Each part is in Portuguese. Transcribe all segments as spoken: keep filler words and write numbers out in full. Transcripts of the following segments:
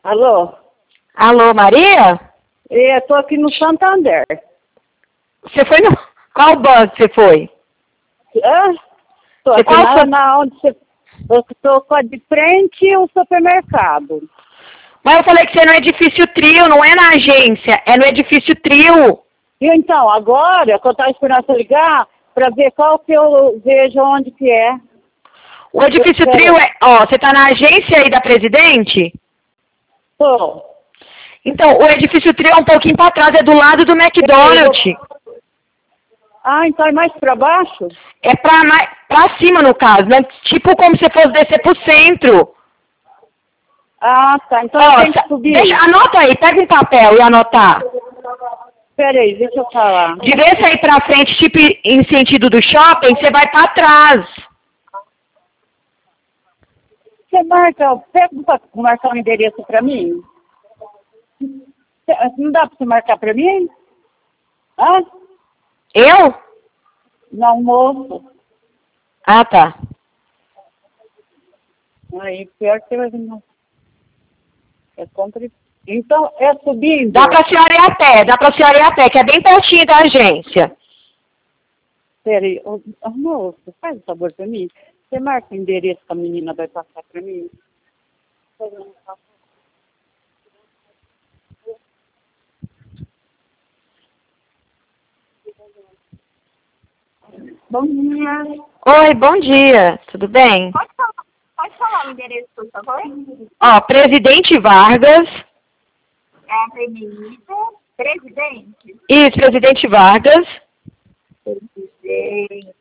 Alô? Alô, Maria? Eu tô aqui no Santander. Você foi no... Qual banco você foi? Hã? Tô Você aqui qual na, foi? na onde você... Eu tô com a de frente o supermercado. Mas eu falei que você é no edifício Trio, não é na agência, é no edifício Trio. E então, agora que eu tava esperando você ligar pra ver qual que eu vejo onde que é. O edifício Pera Trio aí. é... Ó, você tá na agência aí da Presidente? Tô. Então, o edifício Trio é um pouquinho pra trás, é do lado do Pera aí, eu McDonald's. vou... Ah, então é mais pra baixo? É pra, mais... pra cima, no caso, né? Tipo como se fosse descer pro centro. Ah, tá. Então eu Ó, tenho que sa- subir. deixa... anota aí, pega um papel e anotar. Pera aí, deixa eu falar. De vez sair pra frente, tipo em sentido do shopping, você vai pra trás. Você marca, pega pra marcar um endereço pra mim? Cê- Não dá pra você marcar pra mim? Hã? Eu? No almoço. Ah, tá. Aí, pior que eu não. É compre... Então, é subindo. Dá pra senhora ir a pé, dá pra senhora ir a pé, que é bem pertinho da agência. Peraí, ô, ô, moço, faz um favor pra mim. Você marca o endereço que a menina vai passar pra mim? Bom dia. Oi, bom dia, tudo bem? Pode falar, pode falar o endereço, por favor? Ó, Presidente Vargas, É a Avenida Presidente. isso, Presidente Vargas, Presidente.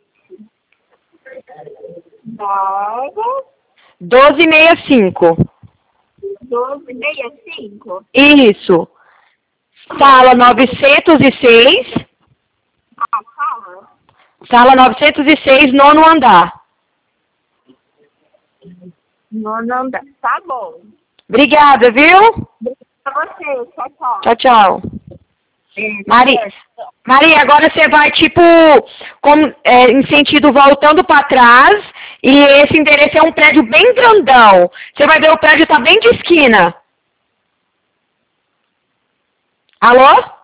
Nova, doze sessenta e cinco. doze sessenta e cinco. Isso. Sala novecentos e seis, Ah, fala. sala novecentos e seis, nono andar. Não, não dá. Tá bom. Obrigada, viu? Pra você, tchau, tchau. Tchau, tchau. É, Maria, Maria, agora você vai, tipo, como, é, em sentido voltando para trás, e esse endereço é um prédio bem grandão. Você vai ver o prédio tá bem de esquina. Alô?